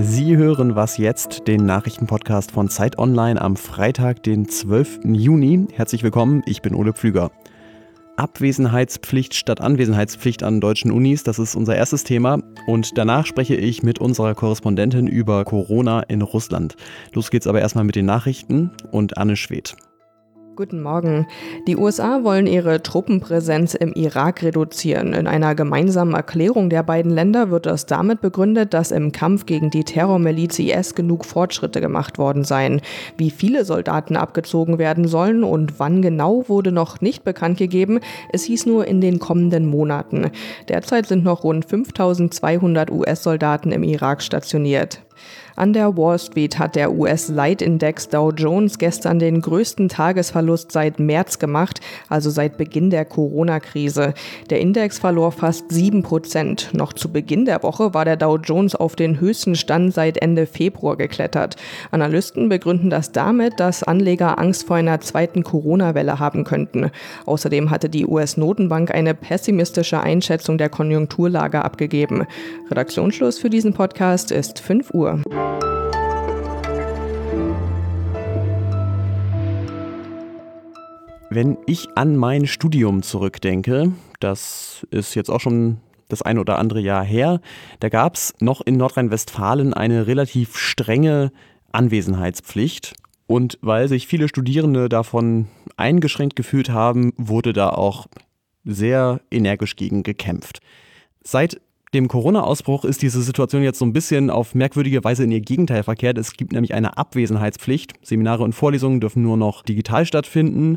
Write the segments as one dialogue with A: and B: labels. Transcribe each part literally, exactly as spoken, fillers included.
A: Sie hören Was jetzt, den Nachrichtenpodcast von Zeit Online am Freitag, den zwölften Juni. Herzlich willkommen, ich bin Ole Pflüger. Abwesenheitspflicht statt Anwesenheitspflicht an deutschen Unis, das ist unser erstes Thema. Und danach spreche ich mit unserer Korrespondentin über Corona in Russland. Los geht's aber erstmal mit den Nachrichten und Anne Schwedt.
B: Guten Morgen. Die U S A wollen ihre Truppenpräsenz im Irak reduzieren. In einer gemeinsamen Erklärung der beiden Länder wird das damit begründet, dass im Kampf gegen die Terrormiliz I S genug Fortschritte gemacht worden seien. Wie viele Soldaten abgezogen werden sollen und wann genau, wurde noch nicht bekannt gegeben. Es hieß nur in den kommenden Monaten. Derzeit sind noch rund fünftausendzweihundert U S-Soldaten im Irak stationiert. An der Wall Street hat der U S-Leitindex Dow Jones gestern den größten Tagesverlust seit März gemacht, also seit Beginn der Corona-Krise. Der Index verlor fast sieben Prozent. Noch zu Beginn der Woche war der Dow Jones auf den höchsten Stand seit Ende Februar geklettert. Analysten begründen das damit, dass Anleger Angst vor einer zweiten Corona-Welle haben könnten. Außerdem hatte die U S-Notenbank eine pessimistische Einschätzung der Konjunkturlage abgegeben. Redaktionsschluss für diesen Podcast ist fünf Uhr.
A: Wenn ich an mein Studium zurückdenke, das ist jetzt auch schon das ein oder andere Jahr her, da gab es noch in Nordrhein-Westfalen eine relativ strenge Anwesenheitspflicht. Und weil sich viele Studierende davon eingeschränkt gefühlt haben, wurde da auch sehr energisch gegen gekämpft. Seit dem Corona-Ausbruch ist diese Situation jetzt so ein bisschen auf merkwürdige Weise in ihr Gegenteil verkehrt. Es gibt nämlich eine Abwesenheitspflicht. Seminare und Vorlesungen dürfen nur noch digital stattfinden.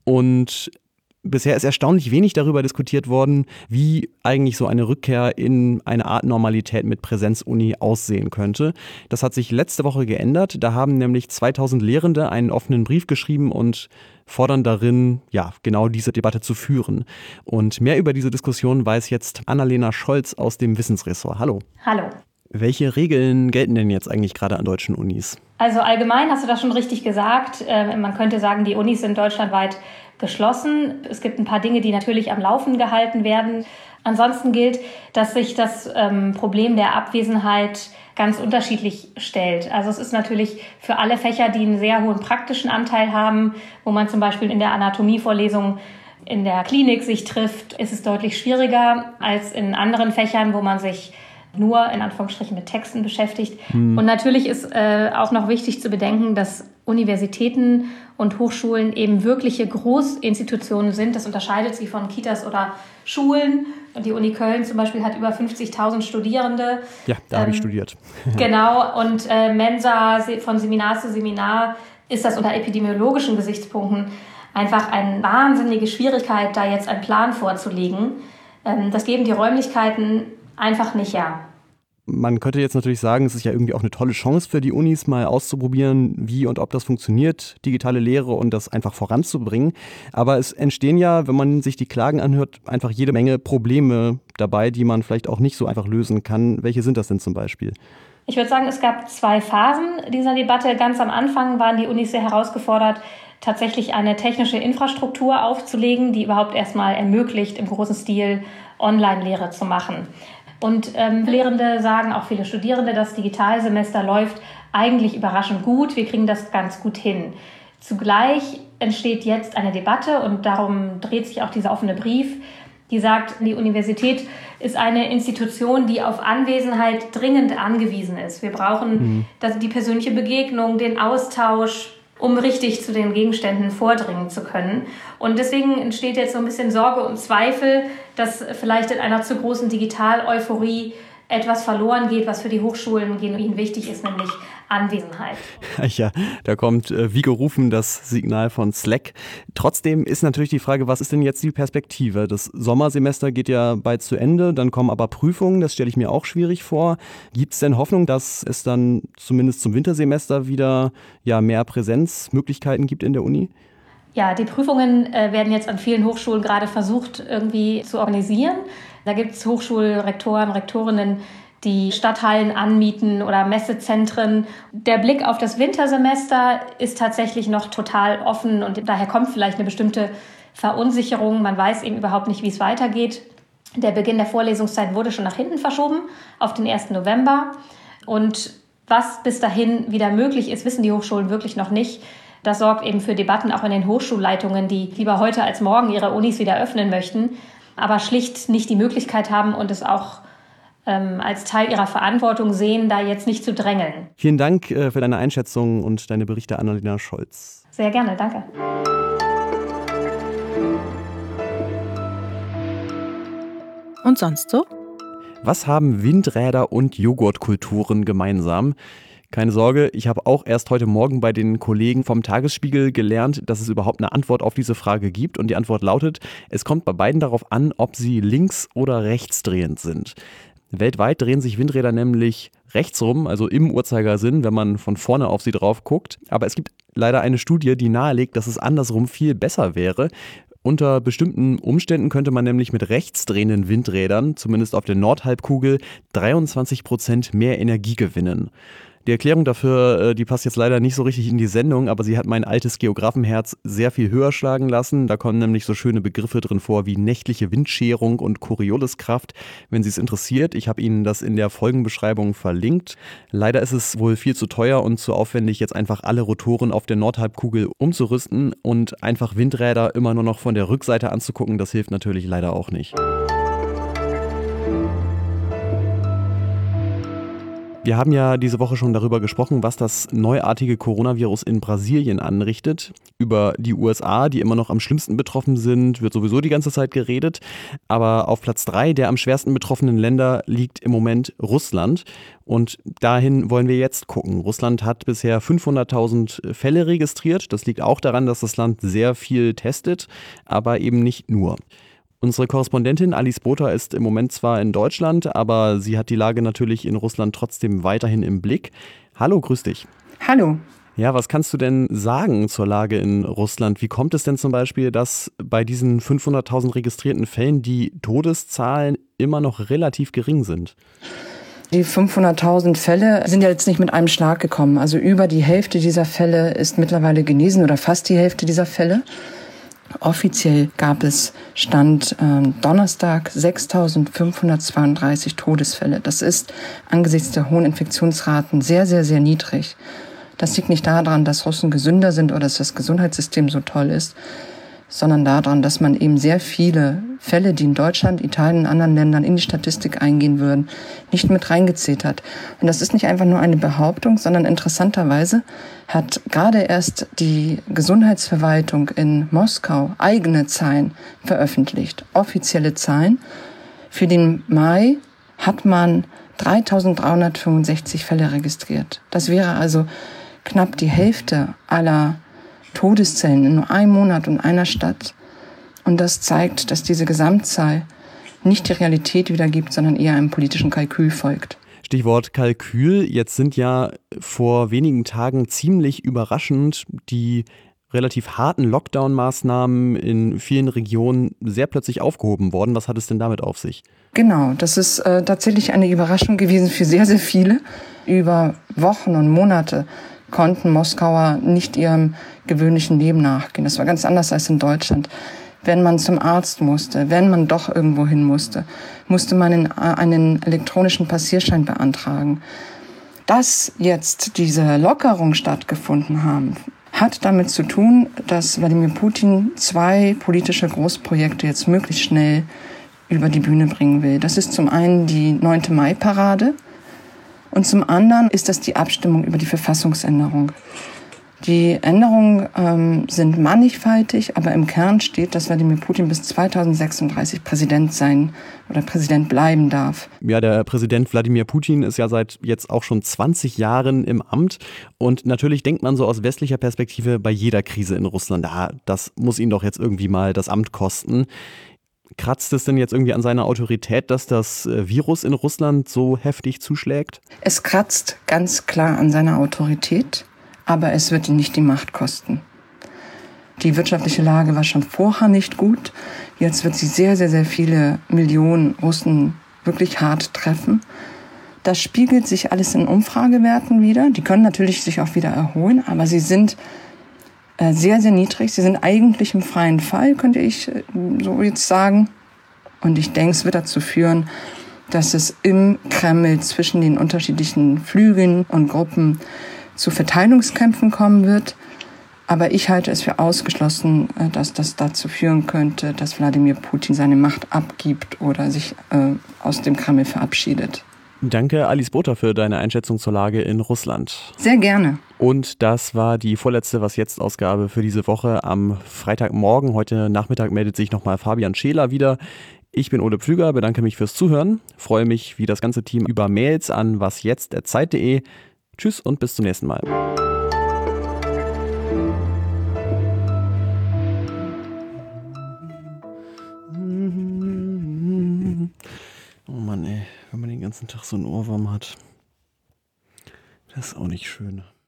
A: Und bisher ist erstaunlich wenig darüber diskutiert worden, wie eigentlich so eine Rückkehr in eine Art Normalität mit Präsenzuni aussehen könnte. Das hat sich letzte Woche geändert. Da haben nämlich zweitausend Lehrende einen offenen Brief geschrieben und fordern darin, ja, genau diese Debatte zu führen. Und mehr über diese Diskussion weiß jetzt Annalena Scholz aus dem Wissensressort. Hallo.
C: Hallo.
A: Welche Regeln gelten denn jetzt eigentlich gerade an deutschen Unis?
C: Also allgemein hast du das schon richtig gesagt. Äh, man könnte sagen, die Unis sind deutschlandweit geschlossen. Es gibt ein paar Dinge, die natürlich am Laufen gehalten werden. Ansonsten gilt, dass sich das ähm, Problem der Abwesenheit ganz unterschiedlich stellt. Also es ist natürlich für alle Fächer, die einen sehr hohen praktischen Anteil haben, wo man zum Beispiel in der Anatomievorlesung in der Klinik sich trifft, ist es deutlich schwieriger als in anderen Fächern, wo man sich nur in Anführungsstrichen mit Texten beschäftigt. Hm. Und natürlich ist äh, auch noch wichtig zu bedenken, dass Universitäten und Hochschulen eben wirkliche Großinstitutionen sind. Das unterscheidet sie von Kitas oder Schulen. Und die Uni Köln zum Beispiel hat über fünfzigtausend Studierende.
A: Ja, da ähm, habe ich studiert.
C: Genau, und äh, Mensa von Seminar zu Seminar ist das unter epidemiologischen Gesichtspunkten einfach eine wahnsinnige Schwierigkeit, da jetzt einen Plan vorzulegen. Ähm, das geben die Räumlichkeiten einfach nicht her.
A: Man könnte jetzt natürlich sagen, es ist ja irgendwie auch eine tolle Chance für die Unis, mal auszuprobieren, wie und ob das funktioniert, digitale Lehre und das einfach voranzubringen. Aber es entstehen ja, wenn man sich die Klagen anhört, einfach jede Menge Probleme dabei, die man vielleicht auch nicht so einfach lösen kann. Welche sind das denn zum Beispiel?
C: Ich würde sagen, es gab zwei Phasen dieser Debatte. Ganz am Anfang waren die Unis sehr herausgefordert, tatsächlich eine technische Infrastruktur aufzulegen, die überhaupt erstmal ermöglicht, im großen Stil Online-Lehre zu machen. Und ähm, Lehrende sagen, auch viele Studierende, das Digitalsemester läuft eigentlich überraschend gut. Wir kriegen das ganz gut hin. Zugleich entsteht jetzt eine Debatte und darum dreht sich auch dieser offene Brief, die sagt, die Universität ist eine Institution, die auf Anwesenheit dringend angewiesen ist. Wir brauchen mhm. das, die persönliche Begegnung, den Austausch, um richtig zu den Gegenständen vordringen zu können. Und deswegen entsteht jetzt so ein bisschen Sorge und Zweifel, dass vielleicht in einer zu großen Digital-Euphorie etwas verloren geht, was für die Hochschulen genuin wichtig ist, nämlich Anwesenheit.
A: Ja, da kommt äh, wie gerufen das Signal von Slack. Trotzdem ist natürlich die Frage, was ist denn jetzt die Perspektive? Das Sommersemester geht ja bald zu Ende, dann kommen aber Prüfungen, das stelle ich mir auch schwierig vor. Gibt es denn Hoffnung, dass es dann zumindest zum Wintersemester wieder ja, mehr Präsenzmöglichkeiten gibt in der Uni?
C: Ja, die Prüfungen äh, werden jetzt an vielen Hochschulen gerade versucht irgendwie zu organisieren. Da gibt es Hochschulrektoren, Rektorinnen, die Stadthallen anmieten oder Messezentren. Der Blick auf das Wintersemester ist tatsächlich noch total offen und daher kommt vielleicht eine bestimmte Verunsicherung. Man weiß eben überhaupt nicht, wie es weitergeht. Der Beginn der Vorlesungszeit wurde schon nach hinten verschoben auf den ersten November und Was bis dahin wieder möglich ist, wissen die Hochschulen wirklich noch nicht. Das sorgt eben für Debatten auch in den Hochschulleitungen, die lieber heute als morgen ihre Unis wieder öffnen möchten, aber schlicht nicht die Möglichkeit haben und es auch ähm, als Teil ihrer Verantwortung sehen, da jetzt nicht zu drängeln.
A: Vielen Dank äh, für deine Einschätzung und deine Berichte, Annalena Scholz.
C: Sehr gerne, danke.
D: Und sonst so?
A: Was haben Windräder und Joghurtkulturen gemeinsam? Keine Sorge, ich habe auch erst heute Morgen bei den Kollegen vom Tagesspiegel gelernt, dass es überhaupt eine Antwort auf diese Frage gibt. Und die Antwort lautet, es kommt bei beiden darauf an, ob sie links- oder rechtsdrehend sind. Weltweit drehen sich Windräder nämlich rechtsrum, also im Uhrzeigersinn, wenn man von vorne auf sie drauf guckt. Aber es gibt leider eine Studie, die nahelegt, dass es andersrum viel besser wäre. Unter bestimmten Umständen könnte man nämlich mit rechtsdrehenden Windrädern, zumindest auf der Nordhalbkugel, dreiundzwanzig Prozent mehr Energie gewinnen. Die Erklärung dafür, die passt jetzt leider nicht so richtig in die Sendung, aber sie hat mein altes Geografenherz sehr viel höher schlagen lassen. Da kommen nämlich so schöne Begriffe drin vor wie nächtliche Windscherung und Corioliskraft. Wenn Sie es interessiert, ich habe Ihnen das in der Folgenbeschreibung verlinkt. Leider ist es wohl viel zu teuer und zu aufwendig, jetzt einfach alle Rotoren auf der Nordhalbkugel umzurüsten und einfach Windräder immer nur noch von der Rückseite anzugucken. Das hilft natürlich leider auch nicht. Wir haben ja diese Woche schon darüber gesprochen, was das neuartige Coronavirus in Brasilien anrichtet. Über die U S A, die immer noch am schlimmsten betroffen sind, wird sowieso die ganze Zeit geredet. Aber auf Platz drei der am schwersten betroffenen Länder liegt im Moment Russland. Und dahin wollen wir jetzt gucken. Russland hat bisher fünfhunderttausend Fälle registriert. Das liegt auch daran, dass das Land sehr viel testet, aber eben nicht nur. Unsere Korrespondentin Alice Botha ist im Moment zwar in Deutschland, aber sie hat die Lage natürlich in Russland trotzdem weiterhin im Blick. Hallo, grüß dich.
E: Hallo.
A: Ja, was kannst du denn sagen zur Lage in Russland? Wie kommt es denn zum Beispiel, dass bei diesen fünfhunderttausend registrierten Fällen die Todeszahlen immer noch relativ gering sind?
E: Die fünfhunderttausend Fälle sind ja jetzt nicht mit einem Schlag gekommen. Also über die Hälfte dieser Fälle ist mittlerweile genesen oder fast die Hälfte dieser Fälle. Offiziell gab es Stand äh, Donnerstag sechstausendfünfhundertzweiunddreißig Todesfälle. Das ist angesichts der hohen Infektionsraten sehr, sehr, sehr niedrig. Das liegt nicht daran, dass Russen gesünder sind oder dass das Gesundheitssystem so toll ist, sondern daran, dass man eben sehr viele Fälle, die in Deutschland, Italien und anderen Ländern in die Statistik eingehen würden, nicht mit reingezählt hat. Und das ist nicht einfach nur eine Behauptung, sondern interessanterweise hat gerade erst die Gesundheitsverwaltung in Moskau eigene Zahlen veröffentlicht, offizielle Zahlen. Für den Mai hat man dreitausenddreihundertfünfundsechzig Fälle registriert. Das wäre also knapp die Hälfte aller Todeszellen in nur einem Monat und einer Stadt. Und das zeigt, dass diese Gesamtzahl nicht die Realität wiedergibt, sondern eher einem politischen Kalkül folgt.
A: Stichwort Kalkül. Jetzt sind ja vor wenigen Tagen ziemlich überraschend die relativ harten Lockdown-Maßnahmen in vielen Regionen sehr plötzlich aufgehoben worden. Was hat es denn damit auf sich?
E: Genau, das ist äh, tatsächlich eine Überraschung gewesen für sehr, sehr viele. Über Wochen und Monate konnten Moskauer nicht ihrem gewöhnlichen Leben nachgehen. Das war ganz anders als in Deutschland. Wenn man zum Arzt musste, wenn man doch irgendwo hin musste, musste man einen, einen elektronischen Passierschein beantragen. Dass jetzt diese Lockerungen stattgefunden haben, hat damit zu tun, dass Wladimir Putin zwei politische Großprojekte jetzt möglichst schnell über die Bühne bringen will. Das ist zum einen die neunte Mai-Parade und zum anderen ist das die Abstimmung über die Verfassungsänderung. Die Änderungen ähm, sind mannigfaltig, aber im Kern steht, dass Wladimir Putin bis zweitausendsechsunddreißig Präsident sein oder Präsident bleiben darf.
A: Ja, der Präsident Wladimir Putin ist ja seit jetzt auch schon zwanzig Jahren im Amt. Und natürlich denkt man so aus westlicher Perspektive bei jeder Krise in Russland, ah, das muss ihn doch jetzt irgendwie mal das Amt kosten. Kratzt es denn jetzt irgendwie an seiner Autorität, dass das Virus in Russland so heftig zuschlägt?
E: Es kratzt ganz klar an seiner Autorität. Aber es wird ihn nicht die Macht kosten. Die wirtschaftliche Lage war schon vorher nicht gut. Jetzt wird sie sehr, sehr, sehr viele Millionen Russen wirklich hart treffen. Das spiegelt sich alles in Umfragewerten wieder. Die können natürlich sich auch wieder erholen, aber sie sind äh, sehr, sehr niedrig. Sie sind eigentlich im freien Fall, könnte ich äh, so jetzt sagen. Und ich denke, es wird dazu führen, dass es im Kreml zwischen den unterschiedlichen Flügeln und Gruppen zu Verteilungskämpfen kommen wird. Aber ich halte es für ausgeschlossen, dass das dazu führen könnte, dass Wladimir Putin seine Macht abgibt oder sich äh, aus dem Kreml verabschiedet.
A: Danke, Alice Botha, für deine Einschätzung zur Lage in Russland.
E: Sehr gerne.
A: Und das war die vorletzte Was-Jetzt-Ausgabe für diese Woche am Freitagmorgen. Heute Nachmittag meldet sich nochmal Fabian Scheler wieder. Ich bin Ole Pflüger, bedanke mich fürs Zuhören, freue mich wie das ganze Team über Mails an wasjetzt at zeit punkt de. Tschüss und bis zum nächsten Mal. Oh Mann, ey, wenn man den ganzen Tag so einen Ohrwurm hat, das ist auch nicht schön.